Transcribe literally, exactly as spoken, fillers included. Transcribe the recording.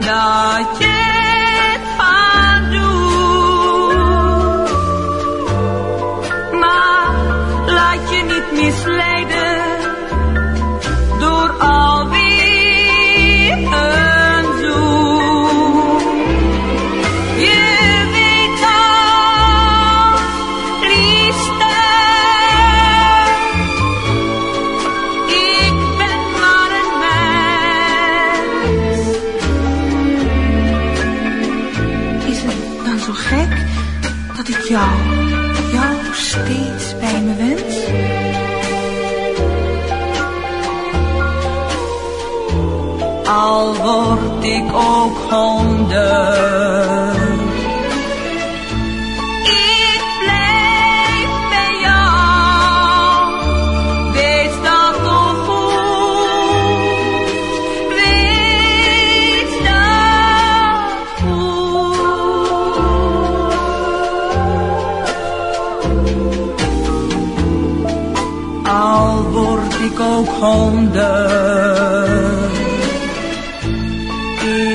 dat je het gaat doen. Maar laat je niet misleiden door alweer een zoen. Je weet al, liefste, ik ben maar een mens. Is het dan zo gek dat ik jou, jou steeds bij me wens? Al word ik ook honderd, ik blijf bij jou. Wees dat toch goed, wees dat goed. Al word ik ook honderd,